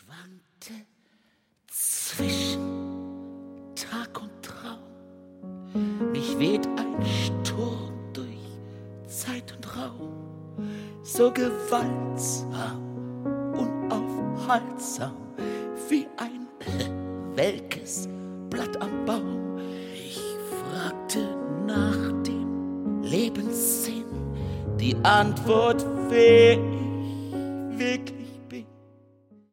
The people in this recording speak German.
schwankte zwischen Tag und Traum. Mich weht ein Sturm durch Zeit und Raum, so gewaltsam, unaufhaltsam, wie ein welkes Blatt am Baum. Ich fragte nach dem Lebenssinn, die Antwort, wer ich wirklich